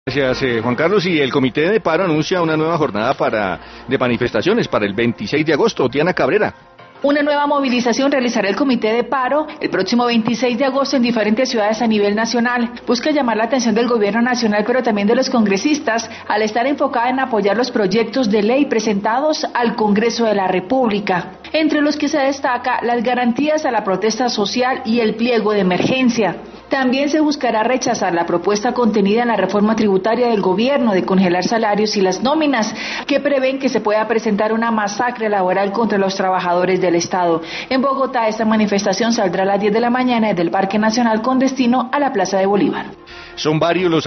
Gracias, Juan Carlos. Y el Comité de Paro anuncia una nueva jornada de manifestaciones para el 26 de agosto. Diana Cabrera. Una nueva movilización realizará el Comité de Paro el próximo 26 de agosto en diferentes ciudades a nivel nacional. Busca llamar la atención del gobierno nacional, pero también de los congresistas, al estar enfocada en apoyar los proyectos de ley presentados al Congreso de la República, entre los que se destaca las garantías a la protesta social y el pliego de emergencia. También se buscará rechazar la propuesta contenida en la reforma tributaria del gobierno de congelar salarios y las nóminas, que prevén que se pueda presentar una masacre laboral contra los trabajadores del Estado. En Bogotá, esta manifestación saldrá a las 10 de la mañana desde el Parque Nacional con destino a la Plaza de Bolívar. Son varios los